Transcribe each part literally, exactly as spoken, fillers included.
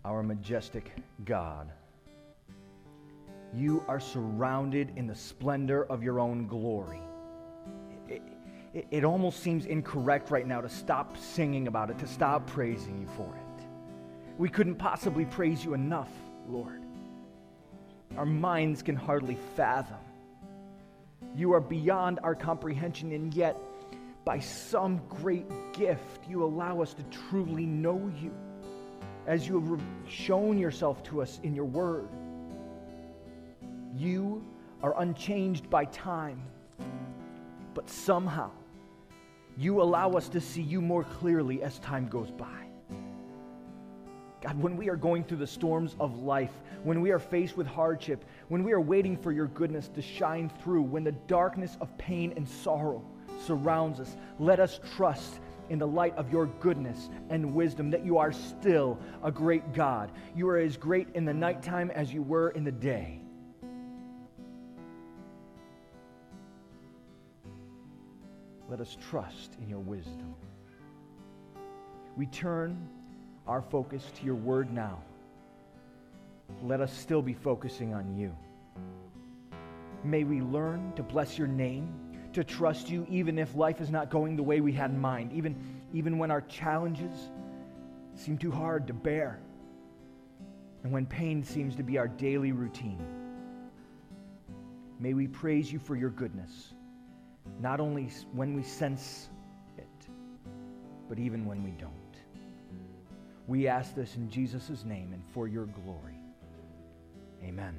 our majestic God. You are surrounded in the splendor of your own glory. It, it, it almost seems incorrect right now to stop singing about it, to stop praising you for it. We couldn't possibly praise you enough, Lord. Our minds can hardly fathom. You are beyond our comprehension, and yet, by some great gift, you allow us to truly know you, as you have shown yourself to us in your word. You are unchanged by time, but somehow you allow us to see you more clearly as time goes by. God, when we are going through the storms of life, when we are faced with hardship, when we are waiting for your goodness to shine through, when the darkness of pain and sorrow surrounds us, let us trust in the light of your goodness and wisdom that you are still a great God. You are as great in the nighttime as you were in the day. Let us trust in your wisdom. We turn our focus to your word now. Let us still be focusing on you. May we learn to bless your name, to trust you even if life is not going the way we had in mind, even, even when our challenges seem too hard to bear, and when pain seems to be our daily routine. May we praise you for your goodness, not only when we sense it, but even when we don't. We ask this in Jesus' name and for your glory. Amen.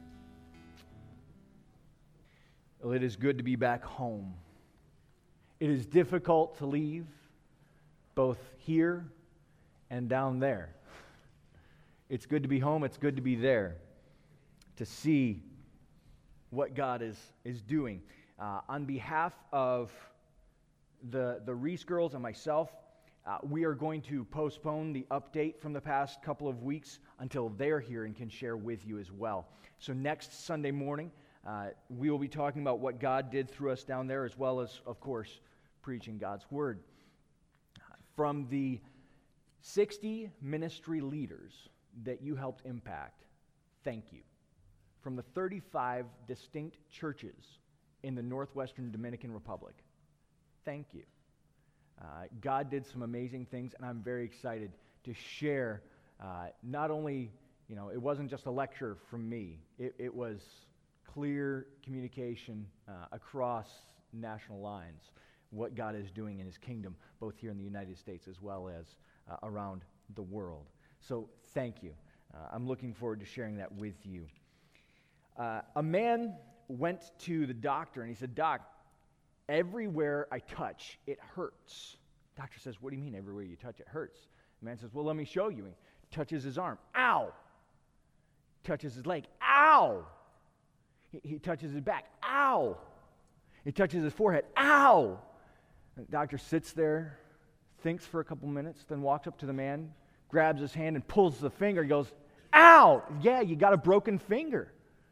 Well, it is good to be back home. It is difficult to leave, both here and down there. It's good to be home. It's good to be there, to see what God is, is doing. Uh, on behalf of the, the Reese girls and myself, Uh, we are going to postpone the update from the past couple of weeks until they're here and can share with you as well. So next Sunday morning, uh, we will be talking about what God did through us down there, as well as, of course, preaching God's Word. From the sixty ministry leaders that you helped impact, thank you. From the thirty-five distinct churches in the Northwestern Dominican Republic, thank you. Uh, God did some amazing things, and I'm very excited to share. Uh, not only, you know, it wasn't just a lecture from me. It, it was clear communication uh, across national lines, what God is doing in his kingdom, both here in the United States as well as uh, around the world. So thank you. Uh, I'm looking forward to sharing that with you. Uh, a man went to the doctor, and he said, "Doc, everywhere I touch, it hurts." Doctor says, "What do you mean everywhere you touch, it hurts?" The man says, "Well, let me show you." He touches his arm. Ow! Touches his leg. Ow! He, he touches his back. Ow! He touches his forehead. Ow! And the doctor sits there, thinks for a couple minutes, then walks up to the man, grabs his hand and pulls the finger. He goes, "Ow! Yeah, you got a broken finger."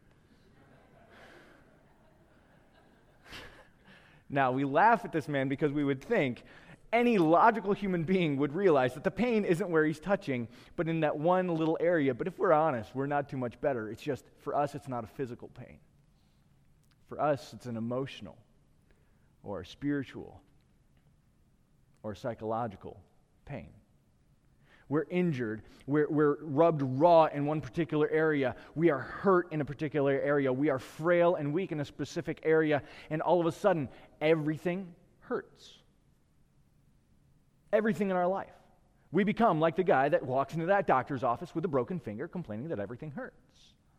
Now, we laugh at this man because we would think any logical human being would realize that the pain isn't where he's touching, but in that one little area. But if we're honest, we're not too much better. It's just, for us, it's not a physical pain. For us, it's an emotional or a spiritual or psychological pain. We're injured. We're, we're rubbed raw in one particular area. We are hurt in a particular area. We are frail and weak in a specific area. And all of a sudden, everything hurts. Everything in our life. We become like the guy that walks into that doctor's office with a broken finger complaining that everything hurts.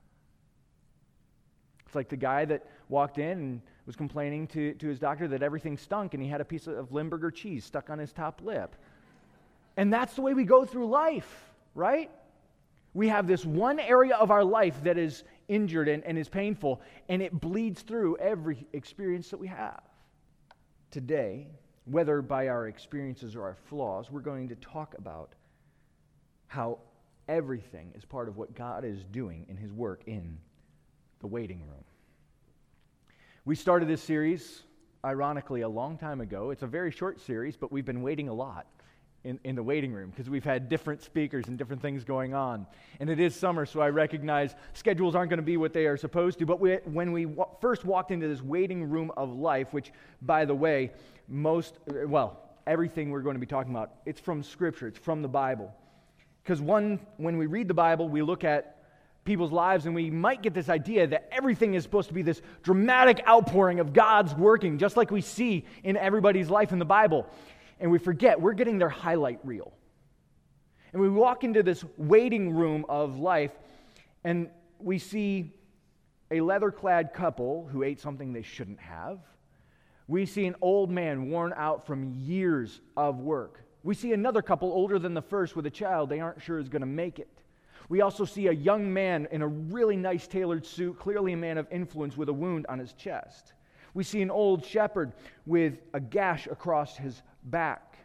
It's like the guy that walked in and was complaining to, to his doctor that everything stunk and he had a piece of Limburger cheese stuck on his top lip. And that's the way we go through life, right? We have this one area of our life that is injured and, and is painful, and it bleeds through every experience that we have. Today, whether by our experiences or our flaws, we're going to talk about how everything is part of what God is doing in his work in the waiting room. We started this series, ironically, a long time ago. It's a very short series, but we've been waiting a lot. in, in the waiting room because we've had different speakers and different things going on. And it is summer, so I recognize schedules aren't going to be what they are supposed to. But we, when we w- first walked into this waiting room of life, which, by the way, most, well, everything we're going to be talking about, it's from Scripture, it's from the Bible. Because one, when we read the Bible, we look at people's lives and we might get this idea that everything is supposed to be this dramatic outpouring of God's working, just like we see in everybody's life in the Bible. And we forget we're getting their highlight reel. And we walk into this waiting room of life and we see a leather-clad couple who ate something they shouldn't have. We see an old man worn out from years of work. We see another couple older than the first with a child they aren't sure is going to make it. We also see a young man in a really nice tailored suit, clearly a man of influence with a wound on his chest. We see an old shepherd with a gash across his back.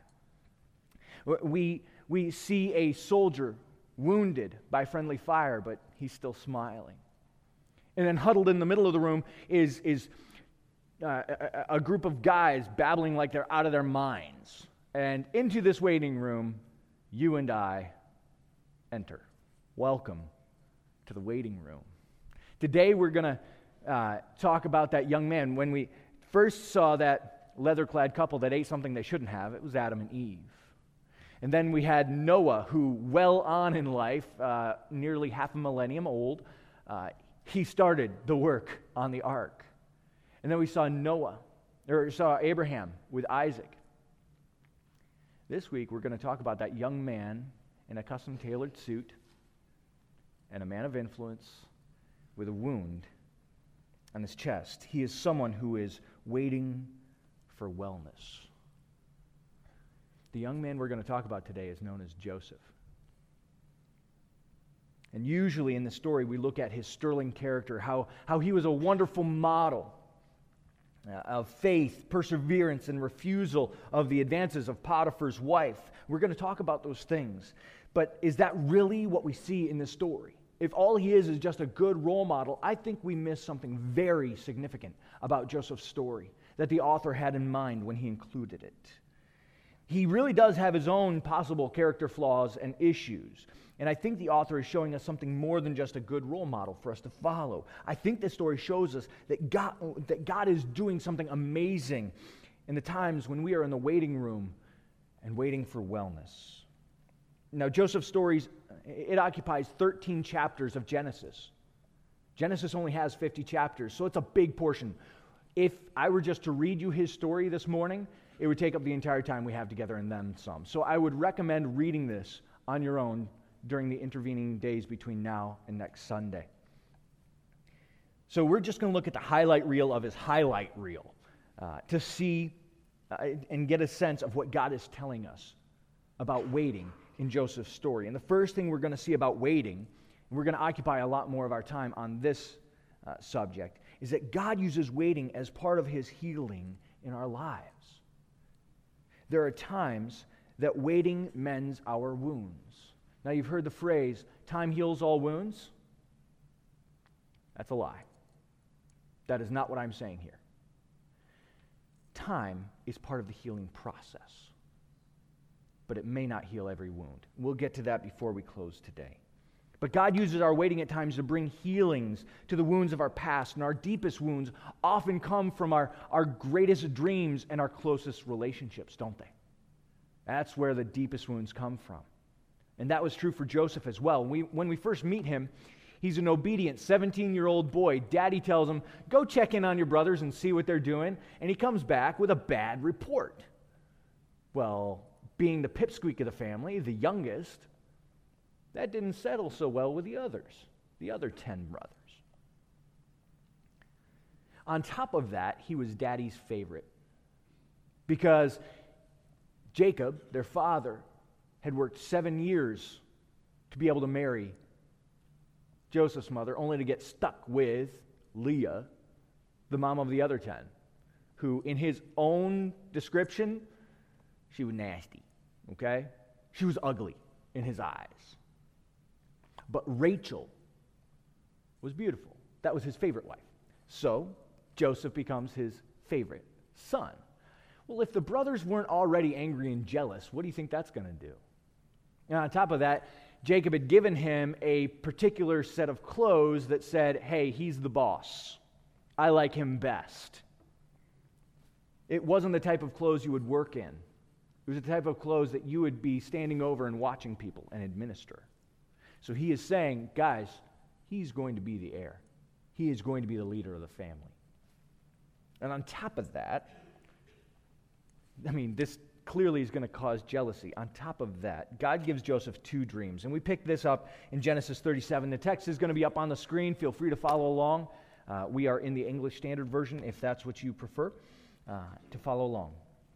We, we see a soldier wounded by friendly fire, but he's still smiling. And then huddled in the middle of the room is, is uh, a, a group of guys babbling like they're out of their minds. And into this waiting room, you and I enter. Welcome to the waiting room. Today we're going to uh, talk about that young man. When we first saw that leather-clad couple that ate something they shouldn't have, it was Adam and Eve. And then we had Noah, who well on in life, uh, nearly half a millennium old, uh, he started the work on the ark. And then we saw Noah, or saw Abraham with Isaac. This week we're going to talk about that young man in a custom-tailored suit and a man of influence with a wound on his chest. He is someone who is waiting for wellness. The young man we're going to talk about today is known as Joseph. And usually in the story we look at his sterling character, how, how he was a wonderful model uh, of faith, perseverance, and refusal of the advances of Potiphar's wife. We're going to talk about those things. But is that really what we see in this story? If all he is is just a good role model, I think we miss something very significant about Joseph's story that the author had in mind when he included it. He really does have his own possible character flaws and issues. And I think the author is showing us something more than just a good role model for us to follow. I think this story shows us that God, that God is doing something amazing in the times when we are in the waiting room and waiting for wellness. Now, Joseph's stories, it occupies thirteen chapters of Genesis. Genesis only has fifty chapters, so it's a big portion. If I were just to read you his story this morning, it would take up the entire time we have together and then some. So I would recommend reading this on your own during the intervening days between now and next Sunday. So we're just going to look at the highlight reel of his highlight reel uh, to see uh, and get a sense of what God is telling us about waiting in Joseph's story. And the first thing we're going to see about waiting, and we're going to occupy a lot more of our time on this uh, subject, is that God uses waiting as part of his healing in our lives. There are times that waiting mends our wounds. Now, you've heard the phrase, time heals all wounds. That's a lie. That is not what I'm saying here. Time is part of the healing process, but it may not heal every wound. We'll get to that before we close today. But God uses our waiting at times to bring healings to the wounds of our past, and our deepest wounds often come from our, our greatest dreams and our closest relationships, don't they? That's where the deepest wounds come from. And that was true for Joseph as well. We, when we first meet him, he's an obedient seventeen-year-old boy. Daddy tells him, go check in on your brothers and see what they're doing, and he comes back with a bad report. Well, being the pipsqueak of the family, the youngest, that didn't settle so well with the others, the other ten brothers. On top of that, he was Daddy's favorite because Jacob, their father, had worked seven years to be able to marry Joseph's mother, only to get stuck with Leah, the mom of the other ten, who in his own description, she was nasty, okay? She was ugly in his eyes. But Rachel was beautiful. That was his favorite wife. So Joseph becomes his favorite son. Well, if the brothers weren't already angry and jealous, what do you think that's going to do? And on top of that, Jacob had given him a particular set of clothes that said, hey, he's the boss. I like him best. It wasn't the type of clothes you would work in. It was the type of clothes that you would be standing over and watching people and administer. So he is saying, guys, he's going to be the heir. He is going to be the leader of the family. And on top of that, I mean, this clearly is going to cause jealousy. On top of that, God gives Joseph two dreams. And we picked this up in Genesis thirty-seven. The text is going to be up on the screen. Feel free to follow along. Uh, we are in the English Standard Version, if that's what you prefer, uh, to follow along.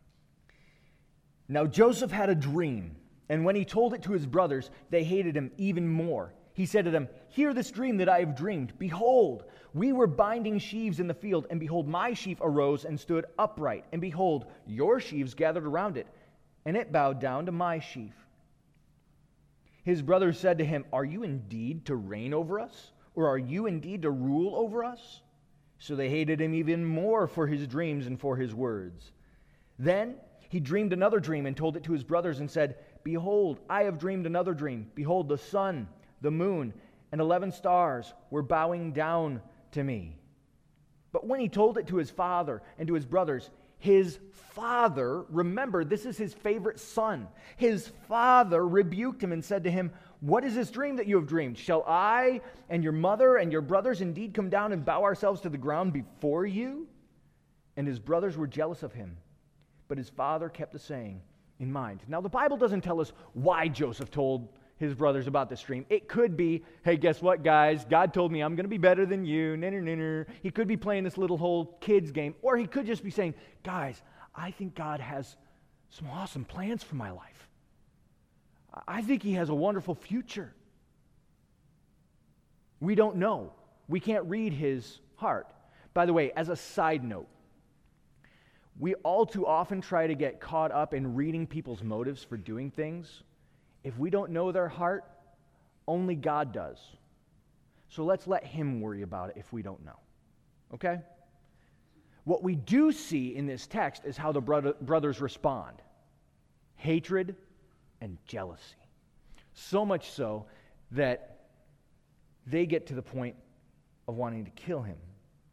Now Joseph had a dream, and when he told it to his brothers, they hated him even more. He said to them, hear this dream that I have dreamed. Behold, we were binding sheaves in the field, and behold, my sheaf arose and stood upright. And behold, your sheaves gathered around it, and it bowed down to my sheaf. His brothers said to him, are you indeed to reign over us? Or are you indeed to rule over us? So they hated him even more for his dreams and for his words. Then he dreamed another dream and told it to his brothers and said, behold, I have dreamed another dream. Behold, the sun, the moon, and eleven stars were bowing down to me. But when he told it to his father and to his brothers, his father, remember, this is his favorite son. His father rebuked him and said to him, what is this dream that you have dreamed? Shall I and your mother and your brothers indeed come down and bow ourselves to the ground before you? And his brothers were jealous of him. But his father kept the saying in mind. Now, the Bible doesn't tell us why Joseph told his brothers about this dream. It could be, hey, guess what, guys? God told me I'm going to be better than you. Ninner, ninner. He could be playing this little whole kids game. Or he could just be saying, guys, I think God has some awesome plans for my life. I think he has a wonderful future. We don't know. We can't read his heart. By the way, as a side note, we all too often try to get caught up in reading people's motives for doing things. If we don't know their heart, only God does. So let's let him worry about it if we don't know. Okay? What we do see in this text is how the brother, brothers respond. Hatred and jealousy. So much so that they get to the point of wanting to kill him.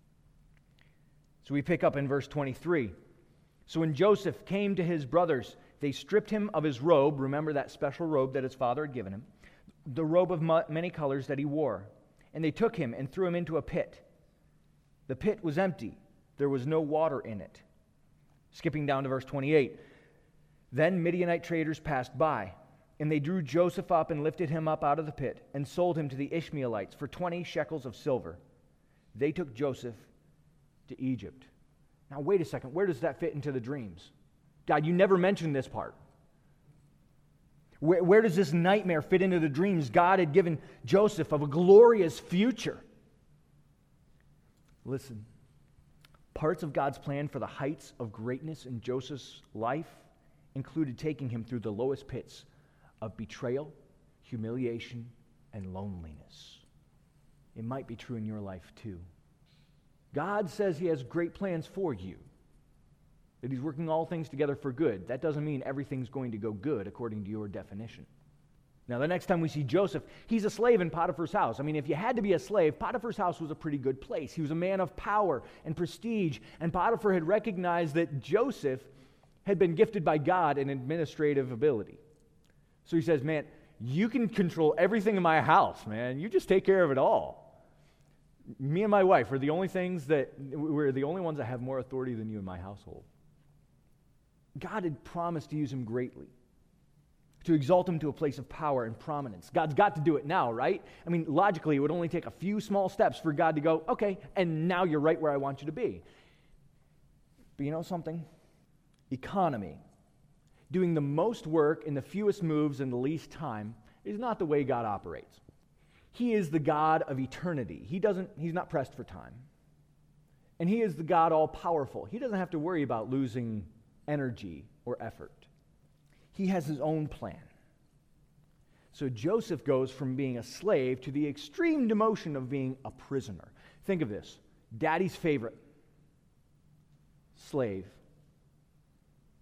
So we pick up in verse twenty-three. So when Joseph came to his brothers, they stripped him of his robe. Remember that special robe that his father had given him, the robe of many colors that he wore. And they took him and threw him into a pit. The pit was empty. There was no water in it. Skipping down to verse twenty-eight. Then Midianite traders passed by, and they drew Joseph up and lifted him up out of the pit and sold him to the Ishmaelites for twenty shekels of silver. They took Joseph to Egypt. Now, wait a second. Where does that fit into the dreams? God, you never mentioned this part. Where, where does this nightmare fit into the dreams God had given Joseph of a glorious future? Listen, parts of God's plan for the heights of greatness in Joseph's life included taking him through the lowest pits of betrayal, humiliation, and loneliness. It might be true in your life too. God says he has great plans for you, that he's working all things together for good. That doesn't mean everything's going to go good according to your definition. Now, the next time we see Joseph, he's a slave in Potiphar's house. I mean, if you had to be a slave, Potiphar's house was a pretty good place. He was a man of power and prestige, and Potiphar had recognized that Joseph had been gifted by God in administrative ability. So he says, man, you can control everything in my house, man. You just take care of it all. Me and my wife are the only things that, we're the only ones that have more authority than you in my household. God had promised to use him greatly, to exalt him to a place of power and prominence. God's got to do it now, right? I mean, logically, it would only take a few small steps for God to go, okay, and now you're right where I want you to be. But you know something? Economy, doing the most work in the fewest moves in the least time, is not the way God operates. He is the God of eternity. He doesn't, he's not pressed for time. And he is the God all-powerful. He doesn't have to worry about losing energy or effort. He has his own plan. So Joseph goes from being a slave to the extreme demotion of being a prisoner. Think of this. Daddy's favorite, slave,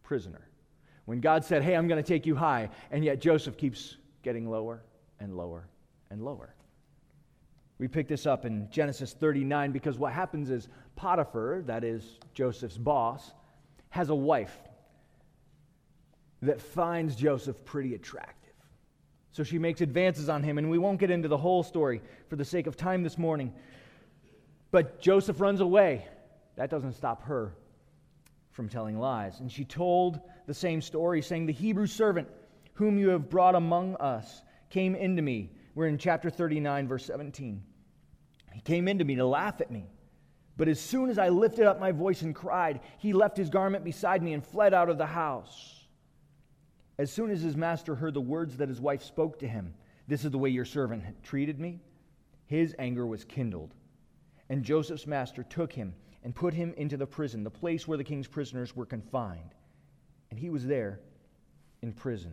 prisoner. When God said, hey, I'm going to take you high, and yet Joseph keeps getting lower and lower and lower. We pick this up in Genesis thirty-nine because what happens is Potiphar, that is Joseph's boss, has a wife that finds Joseph pretty attractive. So she makes advances on him, and we won't get into the whole story for the sake of time this morning. But Joseph runs away. That doesn't stop her from telling lies. And she told the same story, saying, the Hebrew servant whom you have brought among us came into me. We're in chapter thirty-nine, verse seventeen. He came into me to laugh at me. But as soon as I lifted up my voice and cried, he left his garment beside me and fled out of the house. As soon as his master heard the words that his wife spoke to him, this is the way your servant had treated me, his anger was kindled. And Joseph's master took him and put him into the prison, the place where the king's prisoners were confined. And he was there in prison.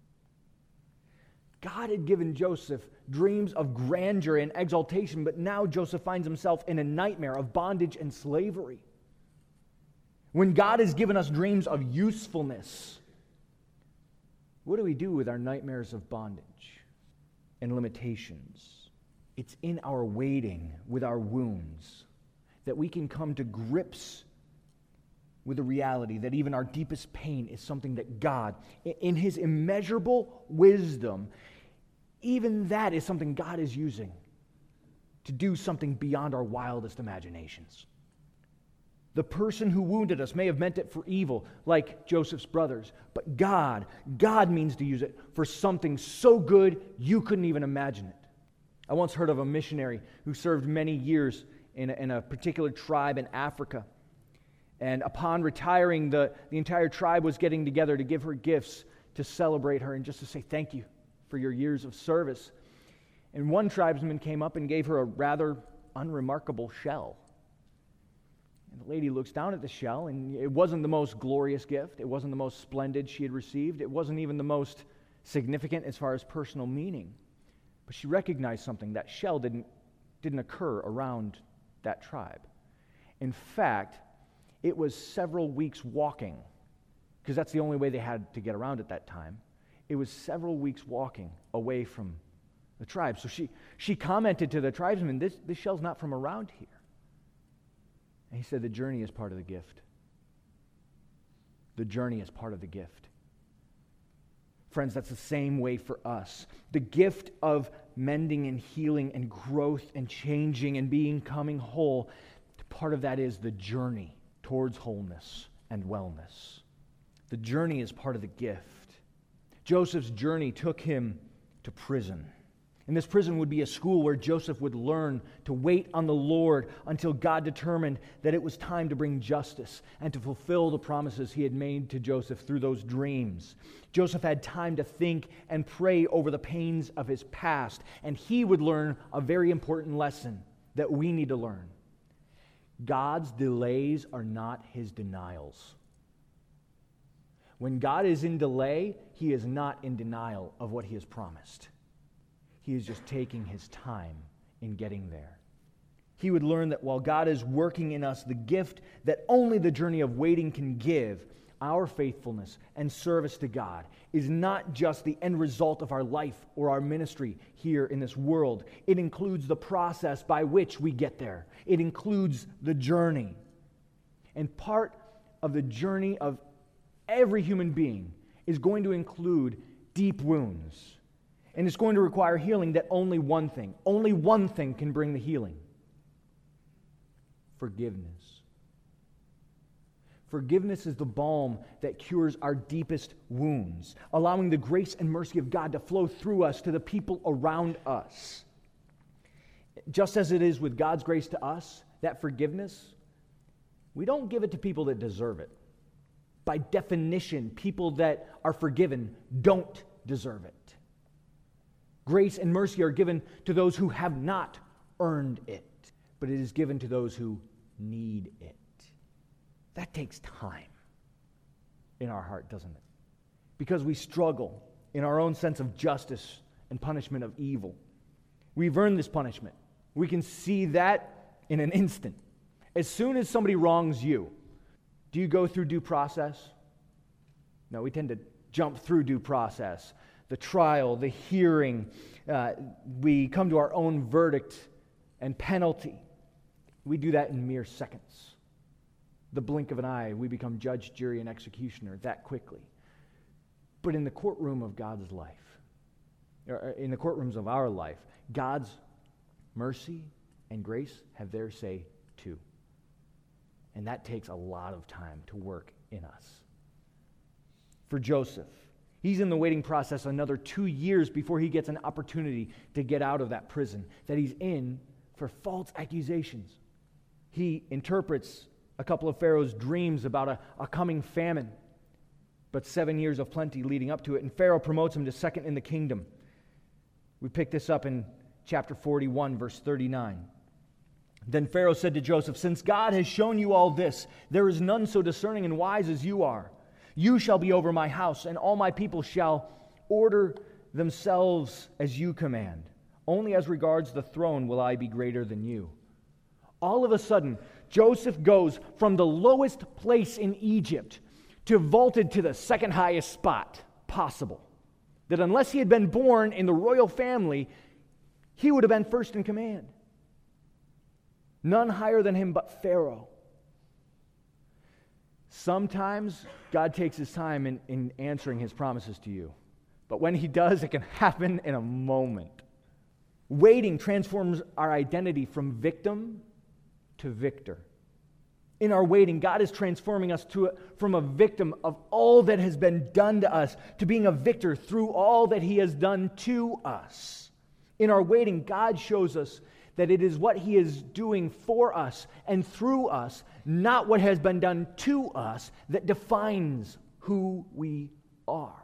God had given Joseph dreams of grandeur and exaltation, but now Joseph finds himself in a nightmare of bondage and slavery. When God has given us dreams of usefulness, what do we do with our nightmares of bondage and limitations? It's in our waiting with our wounds that we can come to grips with the reality that even our deepest pain is something that God, in His immeasurable wisdom, even that is something God is using to do something beyond our wildest imaginations. The person who wounded us may have meant it for evil, like Joseph's brothers, but God, God means to use it for something so good you couldn't even imagine it. I once heard of a missionary who served many years in a, in a particular tribe in Africa. And upon retiring, the, the entire tribe was getting together to give her gifts to celebrate her and just to say thank you for your years of service. And one tribesman came up and gave her a rather unremarkable shell. And the lady looks down at the shell, and it wasn't the most glorious gift. It wasn't the most splendid she had received. It wasn't even the most significant as far as personal meaning. But she recognized something. That shell didn't, didn't occur around that tribe. In fact, it was several weeks walking, because that's the only way they had to get around at that time. It was several weeks walking away from the tribe. So she, she commented to the tribesman, this, this shell's not from around here. And he said, the journey is part of the gift. The journey is part of the gift. Friends, that's the same way for us. The gift of mending and healing and growth and changing and becoming whole, part of that is the journey towards wholeness and wellness. The journey is part of the gift. Joseph's journey took him to prison. And this prison would be a school where Joseph would learn to wait on the Lord until God determined that it was time to bring justice and to fulfill the promises he had made to Joseph through those dreams. Joseph had time to think and pray over the pains of his past, and he would learn a very important lesson that we need to learn. God's delays are not his denials. When God is in delay, he is not in denial of what he has promised. He is just taking his time in getting there. He would learn that while God is working in us the gift that only the journey of waiting can give, our faithfulness and service to God is not just the end result of our life or our ministry here in this world. It includes the process by which we get there. It includes the journey. And part of the journey of every human being is going to include deep wounds. And it's going to require healing that only one thing, only one thing can bring the healing. Forgiveness. Forgiveness is the balm that cures our deepest wounds, allowing the grace and mercy of God to flow through us to the people around us. Just as it is with God's grace to us, that forgiveness, we don't give it to people that deserve it. By definition, people that are forgiven don't deserve it. Grace and mercy are given to those who have not earned it, but it is given to those who need it. That takes time in our heart, doesn't it? Because we struggle in our own sense of justice and punishment of evil. We've earned this punishment. We can see that in an instant. As soon as somebody wrongs you, do you go through due process? No, we tend to jump through due process. The trial, the hearing, uh, we come to our own verdict and penalty. We do that in mere seconds. The blink of an eye, we become judge, jury, and executioner that quickly. But in the courtroom of God's life, or in the courtrooms of our life, God's mercy and grace have their say too. And that takes a lot of time to work in us. For Joseph, he's in the waiting process another two years before he gets an opportunity to get out of that prison that he's in for false accusations. He interprets a couple of Pharaoh's dreams about a, a coming famine, but seven years of plenty leading up to it, and Pharaoh promotes him to second in the kingdom. We pick this up in chapter forty-one, verse thirty-nine. Then Pharaoh said to Joseph, "Since God has shown you all this, there is none so discerning and wise as you are. You shall be over my house, and all my people shall order themselves as you command. Only as regards the throne will I be greater than you." All of a sudden, Joseph goes from the lowest place in Egypt to vaulted to the second highest spot possible. That unless he had been born in the royal family, he would have been first in command. None higher than him but Pharaoh. Sometimes God takes his time in, in answering his promises to you. But when he does, it can happen in a moment. Waiting transforms our identity from victim to victor. In our waiting, God is transforming us to a, from a victim of all that has been done to us to being a victor through all that he has done to us. In our waiting, God shows us that it is what he is doing for us and through us, not what has been done to us, that defines who we are.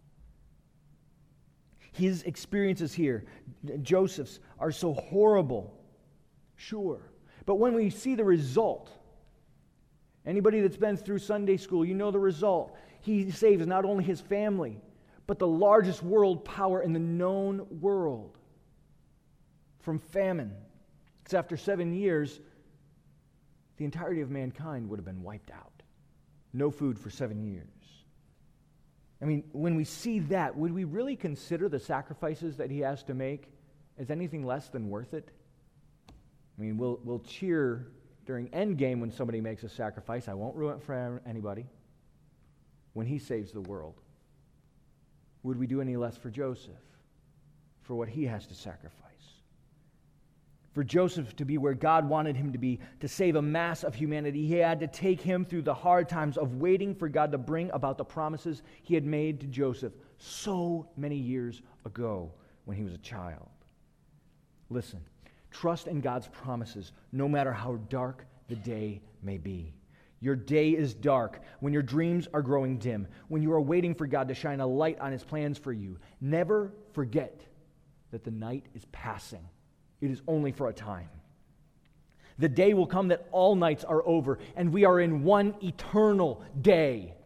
His experiences here, Joseph's, are so horrible, sure. But when we see the result, anybody that's been through Sunday school, you know the result. He saves not only his family, but the largest world power in the known world from famine. Because after seven years, the entirety of mankind would have been wiped out. No food for seven years. I mean, when we see that, would we really consider the sacrifices that he has to make as anything less than worth it? I mean, we'll, we'll cheer during Endgame when somebody makes a sacrifice. I won't ruin it for anybody. When he saves the world, would we do any less for Joseph, for what he has to sacrifice? For Joseph to be where God wanted him to be, to save a mass of humanity, he had to take him through the hard times of waiting for God to bring about the promises he had made to Joseph so many years ago when he was a child. Listen, trust in God's promises no matter how dark the day may be. Your day is dark when your dreams are growing dim, when you are waiting for God to shine a light on his plans for you. Never forget that the night is passing. It is only for a time. The day will come that all nights are over, and we are in one eternal day.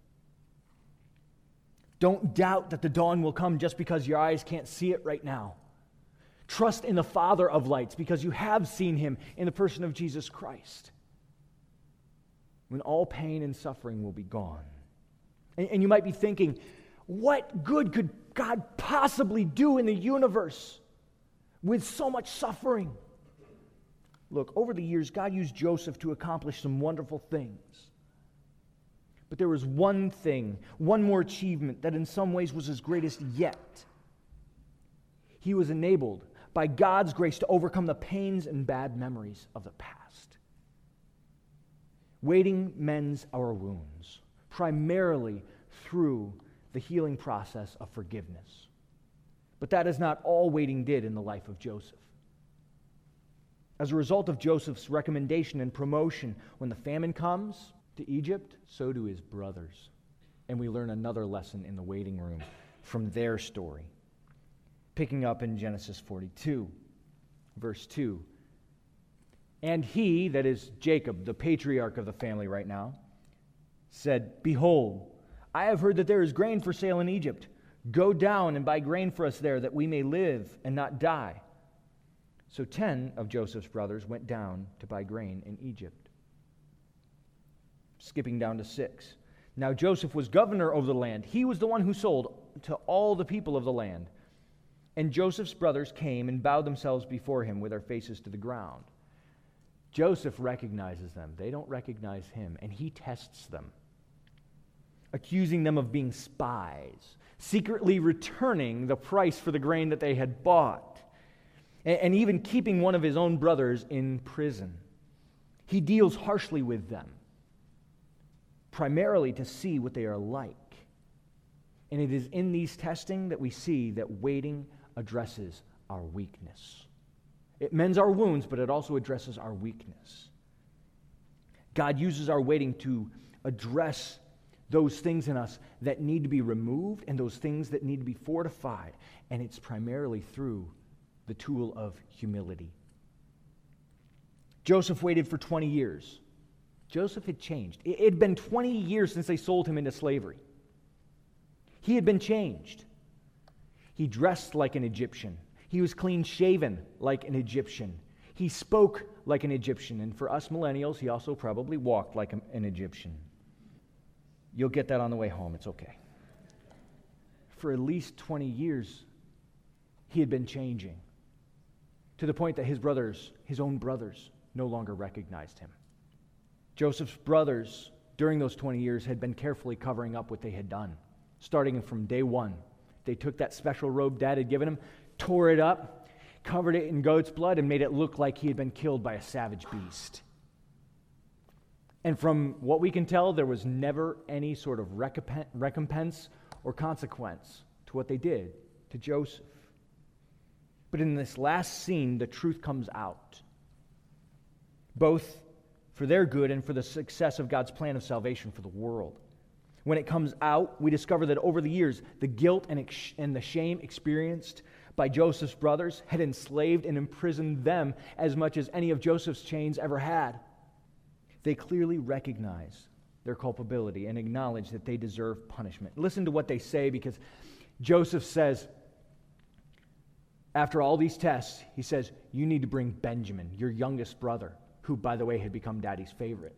Don't doubt that the dawn will come just because your eyes can't see it right now. Trust in the Father of lights because you have seen him in the person of Jesus Christ. When all pain and suffering will be gone. And, and you might be thinking, what good could God possibly do in the universe with so much suffering? Look, over the years, God used Joseph to accomplish some wonderful things. But there was one thing, one more achievement that in some ways was his greatest yet. He was enabled by God's grace to overcome the pains and bad memories of the past. Waiting mends our wounds, primarily through the healing process of forgiveness. But that is not all waiting did in the life of Joseph. As a result of Joseph's recommendation and promotion, when the famine comes to Egypt, so do his brothers. And we learn another lesson in the waiting room from their story. Picking up in Genesis forty-two, verse two. And he, that is Jacob, the patriarch of the family right now, said, "Behold, I have heard that there is grain for sale in Egypt. Go down and buy grain for us there, that we may live and not die." So ten of Joseph's brothers went down to buy grain in Egypt. Skipping down to six. Now Joseph was governor over the land. He was the one who sold to all the people of the land. And Joseph's brothers came and bowed themselves before him with their faces to the ground. Joseph recognizes them. They don't recognize him, and he tests them, accusing them of being spies, secretly returning the price for the grain that they had bought, and, and even keeping one of his own brothers in prison. He deals harshly with them, primarily to see what they are like. And it is in these testing that we see that waiting addresses our weakness. It mends our wounds, but it also addresses our weakness. God uses our waiting to address those things in us that need to be removed and those things that need to be fortified. And it's primarily through the tool of humility. Joseph waited for twenty years. Joseph had changed. It had been twenty years since they sold him into slavery. He had been changed. He dressed like an Egyptian. He was clean-shaven like an Egyptian. He spoke like an Egyptian. And for us millennials, he also probably walked like an Egyptian. You'll get that on the way home. It's okay. For at least twenty years, he had been changing to the point that his brothers, his own brothers, no longer recognized him. Joseph's brothers, during those twenty years, had been carefully covering up what they had done. Starting from day one, they took that special robe Dad had given him, tore it up, covered it in goat's blood, and made it look like he had been killed by a savage beast. And from what we can tell, there was never any sort of recompense or consequence to what they did to Joseph. But in this last scene, the truth comes out, both for their good and for the success of God's plan of salvation for the world. When it comes out, we discover that over the years, the guilt and, ex- and the shame experienced by Joseph's brothers had enslaved and imprisoned them as much as any of Joseph's chains ever had. They clearly recognize their culpability and acknowledge that they deserve punishment. Listen to what they say, because Joseph says, after all these tests, he says, you need to bring Benjamin, your youngest brother, who, by the way, had become Daddy's favorite.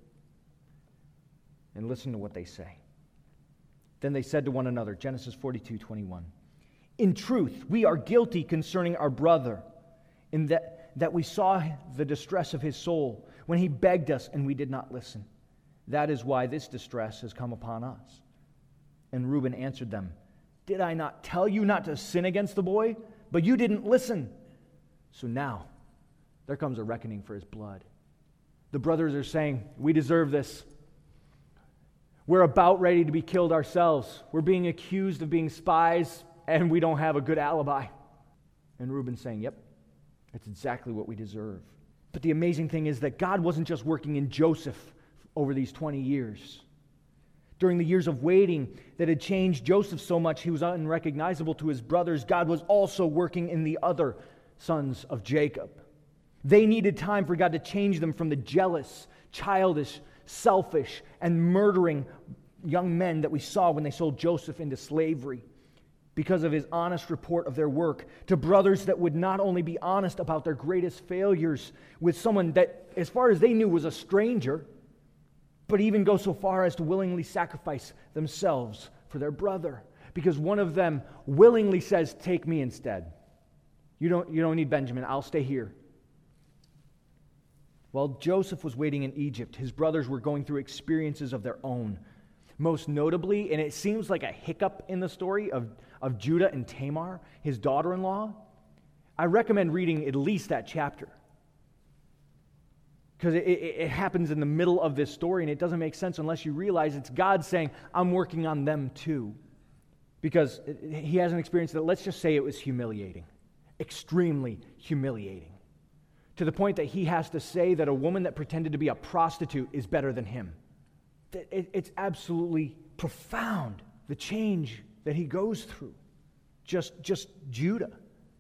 And listen to what they say. Then they said to one another, Genesis forty-two twenty-one, in truth, we are guilty concerning our brother, in that, that we saw the distress of his soul when he begged us and we did not listen. That is why this distress has come upon us. And Reuben answered them, did I not tell you not to sin against the boy? But you didn't listen. So now, there comes a reckoning for his blood. The brothers are saying, we deserve this. We're about ready to be killed ourselves. We're being accused of being spies, and we don't have a good alibi. And Reuben's saying, yep, that's exactly what we deserve. But the amazing thing is that God wasn't just working in Joseph over these twenty years. During the years of waiting that had changed Joseph so much he was unrecognizable to his brothers, God was also working in the other sons of Jacob. They needed time for God to change them from the jealous, childish, selfish, and murdering young men that we saw when they sold Joseph into slavery, because of his honest report of their work, to brothers that would not only be honest about their greatest failures with someone that, as far as they knew, was a stranger, but even go so far as to willingly sacrifice themselves for their brother, because one of them willingly says, take me instead. You don't, you don't need Benjamin, I'll stay here. While Joseph was waiting in Egypt, his brothers were going through experiences of their own. Most notably, and it seems like a hiccup in the story of, of Judah and Tamar, his daughter-in-law, I recommend reading at least that chapter. Because it, it, it happens in the middle of this story, and it doesn't make sense unless you realize it's God saying, I'm working on them too. Because he has an experience that, let's just say it was humiliating. Extremely humiliating. To the point that he has to say that a woman that pretended to be a prostitute is better than him. It's absolutely profound, the change that he goes through. Just, just Judah.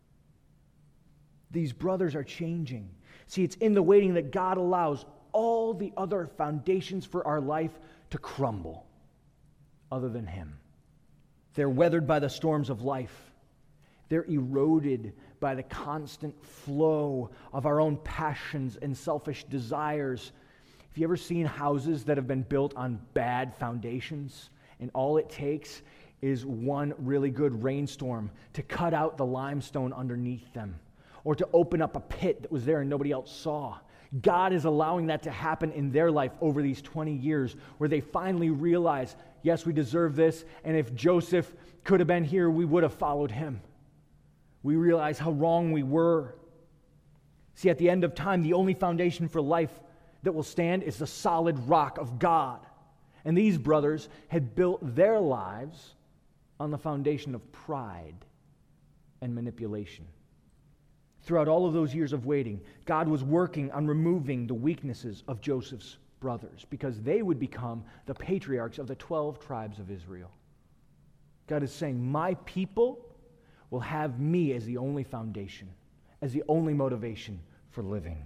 These brothers are changing. See, it's in the waiting that God allows all the other foundations for our life to crumble, other than him. They're weathered by the storms of life. They're eroded by the constant flow of our own passions and selfish desires. Have you ever seen houses that have been built on bad foundations, and all it takes is one really good rainstorm to cut out the limestone underneath them, or to open up a pit that was there and nobody else saw? God is allowing that to happen in their life over these twenty years, where they finally realize, yes, we deserve this, and if Joseph could have been here, we would have followed him. We realize how wrong we were. See, at the end of time, the only foundation for life that will stand is the solid rock of God. And these brothers had built their lives on the foundation of pride and manipulation. Throughout all of those years of waiting, God was working on removing the weaknesses of Joseph's brothers, because they would become the patriarchs of the twelve tribes of Israel. God is saying, my people will have me as the only foundation, as the only motivation for living.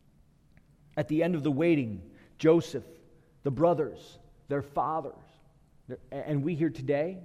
At the end of the waiting, Joseph, the brothers, their fathers, their, and we here today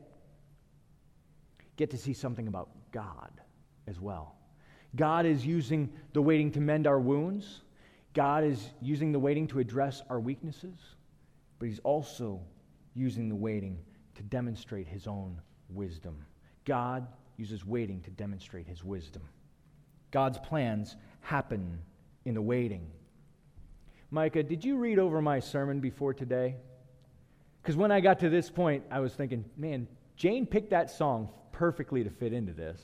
get to see something about God as well. God is using the waiting to mend our wounds. God is using the waiting to address our weaknesses. But He's also using the waiting to demonstrate His own wisdom. God uses waiting to demonstrate His wisdom. God's plans happen in the waiting. Micah, did you read over my sermon before today? Because when I got to this point, I was thinking, man, Jane picked that song perfectly to fit into this.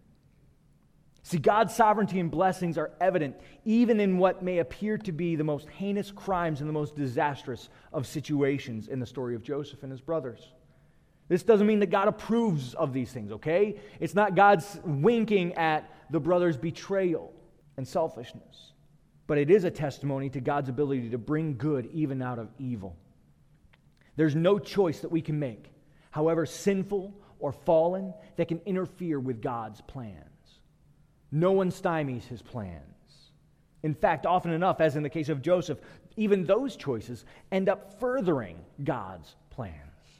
See, God's sovereignty and blessings are evident even in what may appear to be the most heinous crimes and the most disastrous of situations in the story of Joseph and his brothers. This doesn't mean that God approves of these things, okay? It's not God's winking at the brothers' betrayal and selfishness. But it is a testimony to God's ability to bring good even out of evil. There's no choice that we can make, however sinful or fallen, that can interfere with God's plans. No one stymies His plans. In fact, often enough, as in the case of Joseph, even those choices end up furthering God's plans.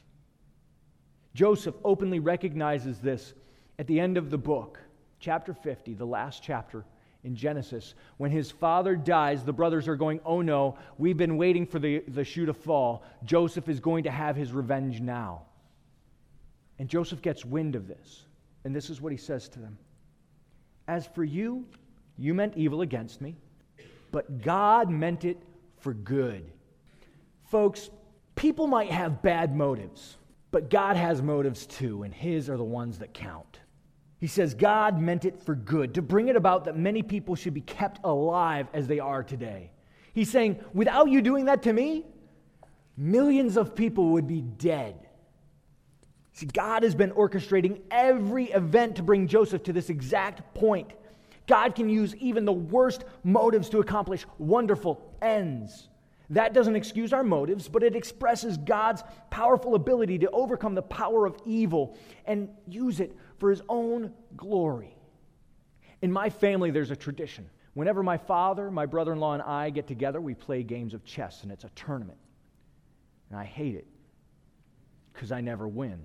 Joseph openly recognizes this at the end of the book, chapter fifty, the last chapter in Genesis. When his father dies, the brothers are going, oh no, we've been waiting for the, the shoe to fall. Joseph is going to have his revenge now. And Joseph gets wind of this. And this is what he says to them. As for you, you meant evil against me, but God meant it for good. Folks, people might have bad motives, but God has motives too, and His are the ones that count. He says God meant it for good, to bring it about that many people should be kept alive as they are today. He's saying, without you doing that to me, millions of people would be dead. See, God has been orchestrating every event to bring Joseph to this exact point. God can use even the worst motives to accomplish wonderful ends. That doesn't excuse our motives, but it expresses God's powerful ability to overcome the power of evil and use it for His own glory. In my family, there's a tradition. Whenever my father, my brother-in-law, and I get together, we play games of chess, and it's a tournament. And I hate it because I never win.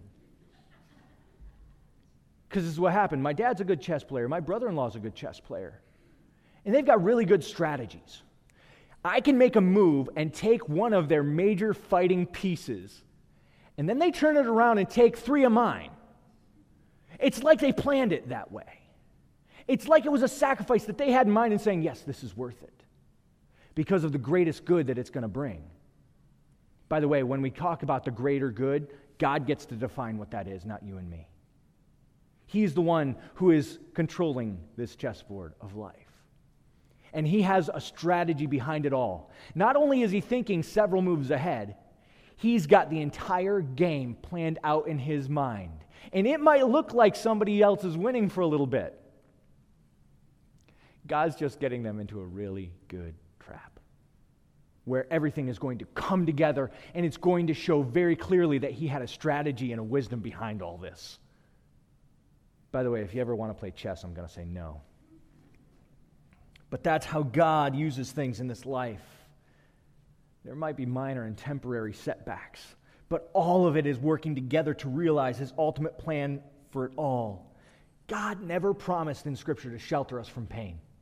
Because this is what happened. My dad's a good chess player. My brother-in-law's a good chess player. And they've got really good strategies. I can make a move and take one of their major fighting pieces, and then they turn it around and take three of mine. It's like they planned it that way. It's like it was a sacrifice that they had in mind and saying, yes, this is worth it, because of the greatest good that it's going to bring. By the way, when we talk about the greater good, God gets to define what that is, not you and me. He's the one who is controlling this chessboard of life. And He has a strategy behind it all. Not only is He thinking several moves ahead, He's got the entire game planned out in His mind. And it might look like somebody else is winning for a little bit. God's just getting them into a really good trap, where everything is going to come together, and it's going to show very clearly that He had a strategy and a wisdom behind all this. By the way, if you ever want to play chess, I'm going to say no. But that's how God uses things in this life. There might be minor and temporary setbacks, but all of it is working together to realize His ultimate plan for it all. God never promised in Scripture to shelter us from pain,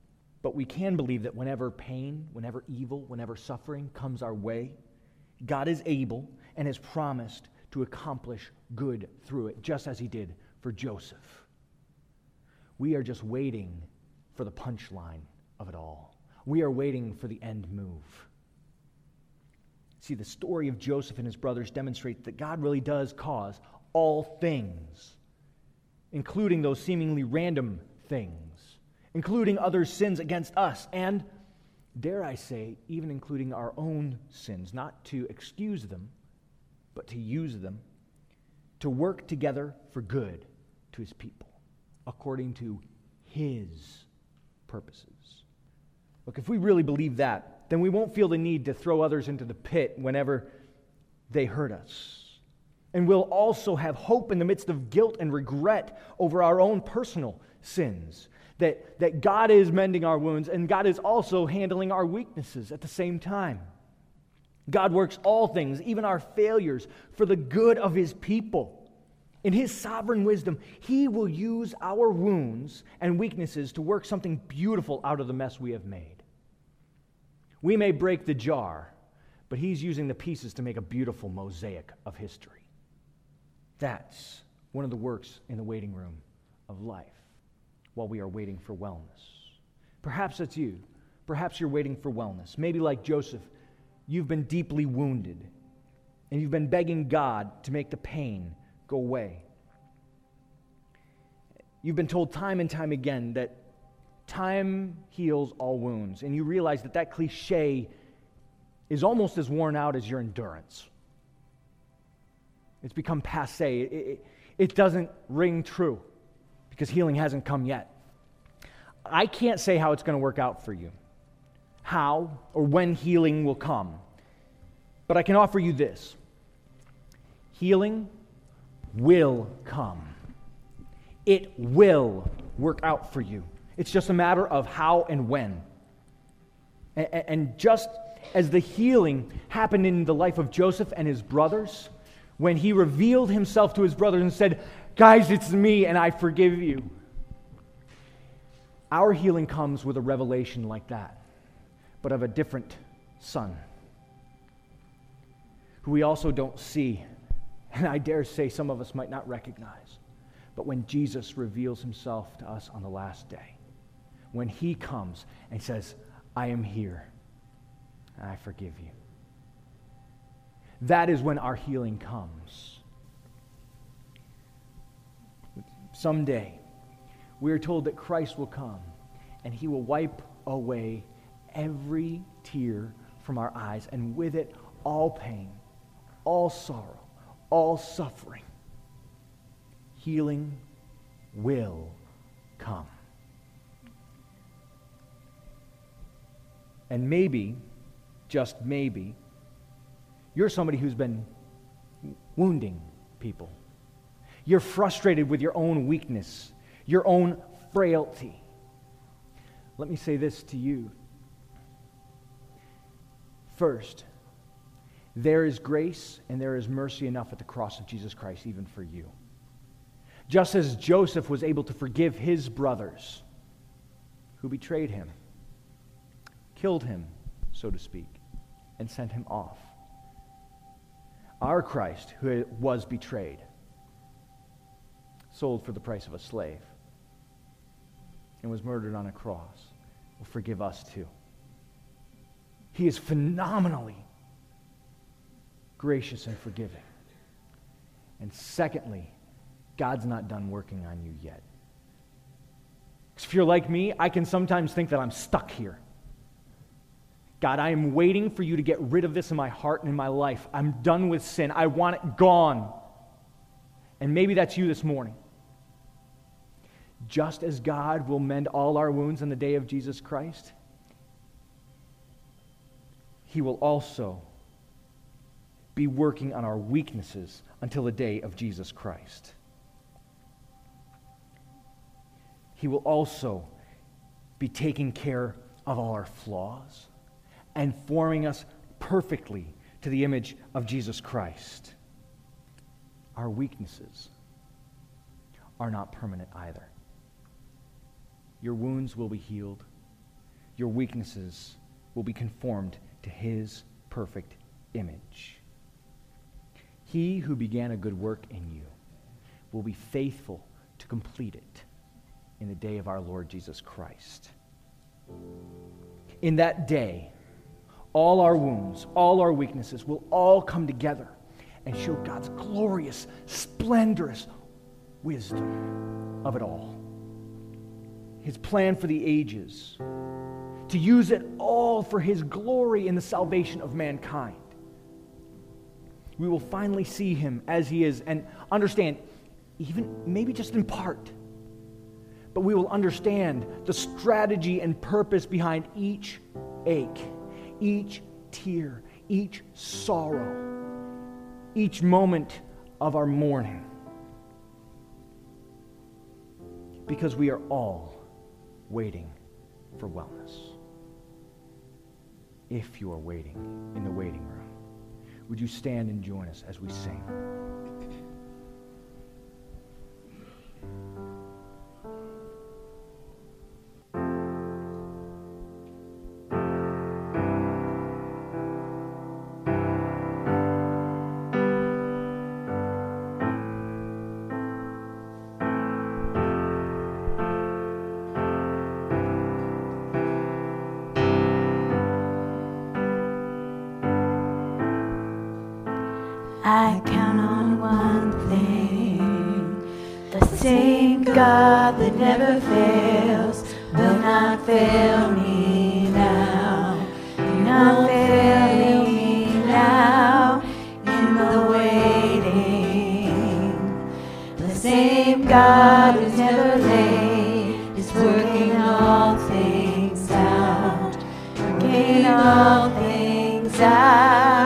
But we can believe that whenever pain, whenever evil, whenever suffering comes our way, God is able and has promised to accomplish good through it, just as he did for Joseph. We are just waiting for the punchline of it all. We are waiting for the end move. See, the story of Joseph and his brothers demonstrates that God really does cause all things, including those seemingly random things, including others' sins against us, and, dare I say, even including our own sins, not to excuse them, but to use them to work together for good to his people, according to his purposes. Look, if we really believe that, then we won't feel the need to throw others into the pit whenever they hurt us. And we'll also have hope in the midst of guilt and regret over our own personal sins. That, that God is mending our wounds, and God is also handling our weaknesses at the same time. God works all things, even our failures, for the good of his people. In his sovereign wisdom, he will use our wounds and weaknesses to work something beautiful out of the mess we have made. We may break the jar, but he's using the pieces to make a beautiful mosaic of history. That's one of the works in the waiting room of life while we are waiting for wellness. Perhaps that's you. Perhaps you're waiting for wellness. Maybe like Joseph, you've been deeply wounded, and you've been begging God to make the pain go away. You've been told time and time again that time heals all wounds, and you realize that that cliche is almost as worn out as your endurance. It's become passé. It, it, it doesn't ring true because healing hasn't come yet. I can't say how it's going to work out for you, how or when healing will come, but I can offer you this. Healing will come. It will work out for you. It's just a matter of how and when. And, and just as the healing happened in the life of Joseph and his brothers, when he revealed himself to his brothers and said, "Guys, it's me, and I forgive you." Our healing comes with a revelation like that, but of a different son, who we also don't see, and I dare say some of us might not recognize. But when Jesus reveals himself to us on the last day, when he comes and says, "I am here, and I forgive you," that is when our healing comes. Someday, we are told that Christ will come, and he will wipe away every tear from our eyes, and with it, all pain, all sorrow, all suffering. Healing will come. And maybe, just maybe, you're somebody who's been wounding people. You're frustrated with your own weakness, your own frailty. Let me say this to you. First, there is grace and there is mercy enough at the cross of Jesus Christ, even for you. Just as Joseph was able to forgive his brothers who betrayed him, killed him, so to speak, and sent him off. Our Christ, who was betrayed, sold for the price of a slave, and was murdered on a cross, will forgive us too. He is phenomenally gracious and forgiving. And secondly, God's not done working on you yet. If you're like me, I can sometimes think that I'm stuck here. God, I am waiting for you to get rid of this in my heart and in my life. I'm done with sin. I want it gone. And maybe that's you this morning. Just as God will mend all our wounds in the day of Jesus Christ, he will also be working on our weaknesses until the day of Jesus Christ. He will also be taking care of all our flaws and forming us perfectly to the image of Jesus Christ. Our weaknesses are not permanent either. Your wounds will be healed. your weaknesses will be conformed to his perfect image. He who began a good work in you will be faithful to complete it in the day of our Lord Jesus Christ. In that day, all our wounds, all our weaknesses will all come together and show God's glorious, splendorous wisdom of it all. His plan for the ages, to use it all for his glory in the salvation of mankind. We will finally see him as he is and understand, even maybe just in part, but we will understand the strategy and purpose behind each ache, each tear, each sorrow, each moment of our mourning. Because we are all waiting for wellness. If you are waiting in the waiting room, would you stand and join us as we sing? I count on one thing, the same God that never fails will not fail me now, will not fail me now in the waiting. The same God who's never late is working all things out, working all things out.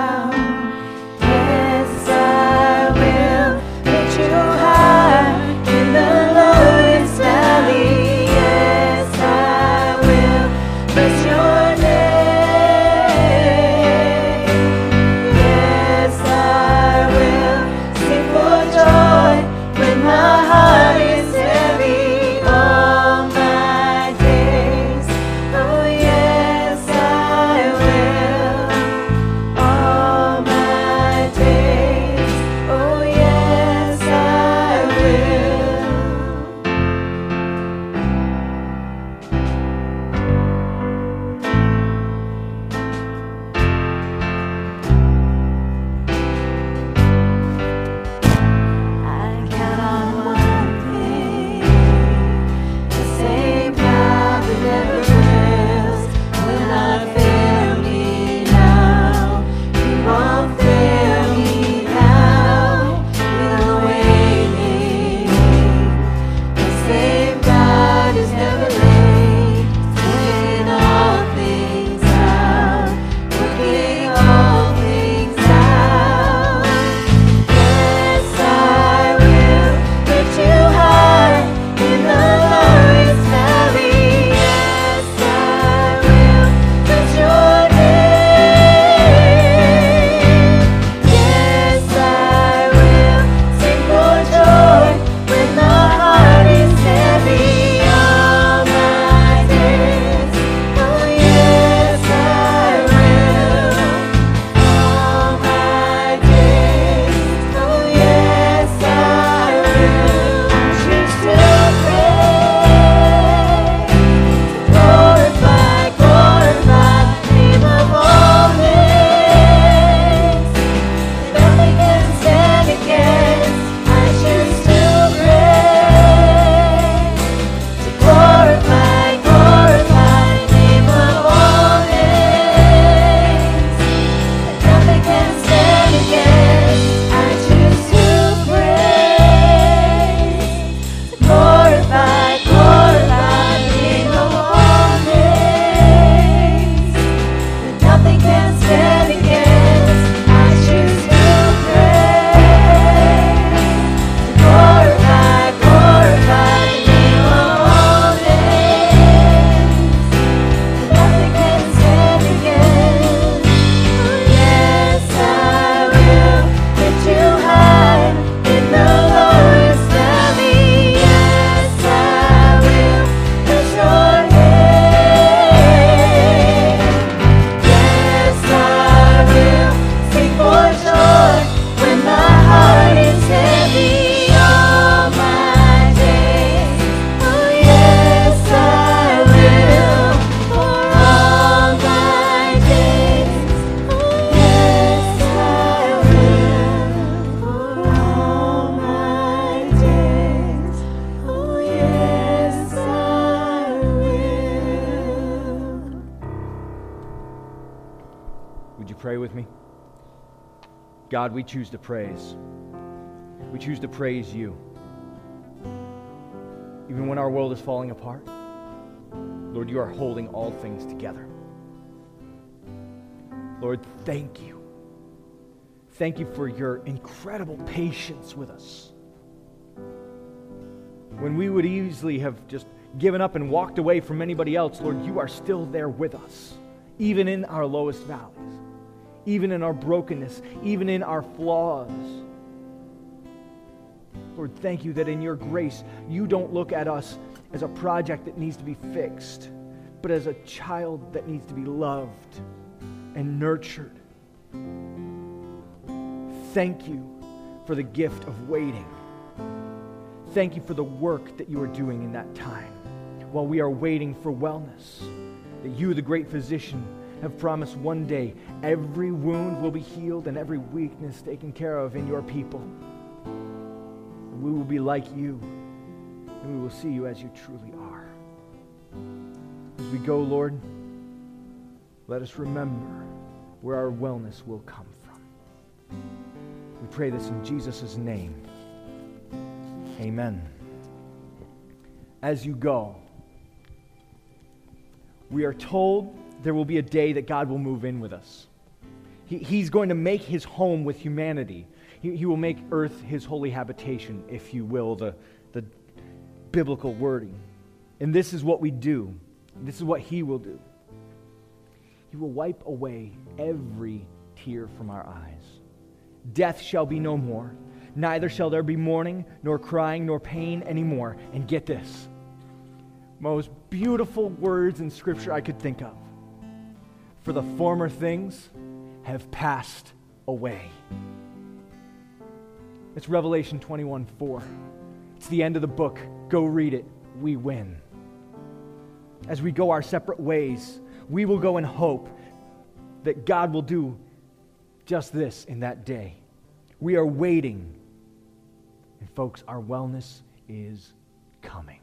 you pray with me? God, we choose to praise. We choose to praise you. Even when our world is falling apart, Lord, you are holding all things together. Lord, thank you. Thank you for your incredible patience with us. When we would easily have just given up and walked away from anybody else, Lord, you are still there with us, even in our lowest valleys, even in our brokenness, even in our flaws. Lord, thank you that in your grace, you don't look at us as a project that needs to be fixed, but as a child that needs to be loved and nurtured. Thank you for the gift of waiting. Thank you for the work that you are doing in that time while we are waiting for wellness, that you, the great physician, have promised one day every wound will be healed and every weakness taken care of in your people. And we will be like you, and we will see you as you truly are. As we go, Lord, let us remember where our wellness will come from. We pray this in Jesus' name. Amen. As you go, we are told there will be a day that God will move in with us. He, he's going to make his home with humanity. He, he will make earth his holy habitation, if you will, the, the biblical wording. And this is what we do. This is what he will do. He will wipe away every tear from our eyes. Death shall be no more. Neither shall there be mourning, nor crying, nor pain anymore. And get this, most beautiful words in Scripture I could think of. For the former things have passed away. It's Revelation twenty-one four. It's the end of the book. Go read it. We win. As we go our separate ways, we will go in hope that God will do just this in that day. We are waiting. And folks, our wellness is coming.